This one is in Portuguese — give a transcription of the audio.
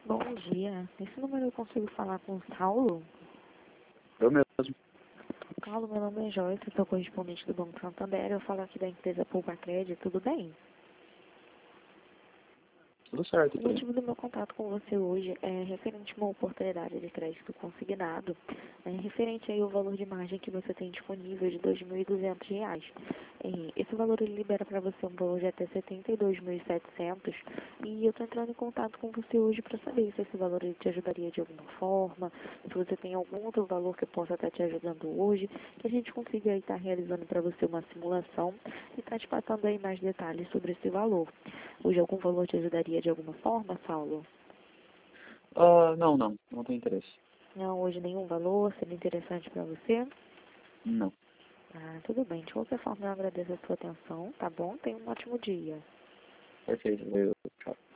Bom dia. Nesse número eu consigo falar com o Saulo? Eu mesmo. Saulo, meu nome é Joyce, eu sou correspondente do Banco Santander. Eu falo aqui da empresa Poupa Crédito, tudo bem? Tudo certo, O tudo bem. motivo do meu contato com você hoje é referente a uma oportunidade de crédito consignado, referente aí ao valor de margem que você tem disponível de R$ 2.200. Esse valor ele libera para você um valor de até R$ 72.700 e eu estou entrando em contato com você hoje para saber se esse valor ele te ajudaria de alguma forma, se você tem algum outro valor que eu possa estar te ajudando hoje, que a gente consiga aí estar realizando para você uma simulação e estar te passando aí mais detalhes sobre esse valor. Hoje algum valor te ajudaria de alguma forma, Saulo? Não tem interesse. Não, hoje nenhum valor seria interessante para você? Não. Ah, tudo bem. De qualquer forma, eu agradeço a sua atenção, tá bom? Tenha um ótimo dia. Perfeito, valeu, tchau.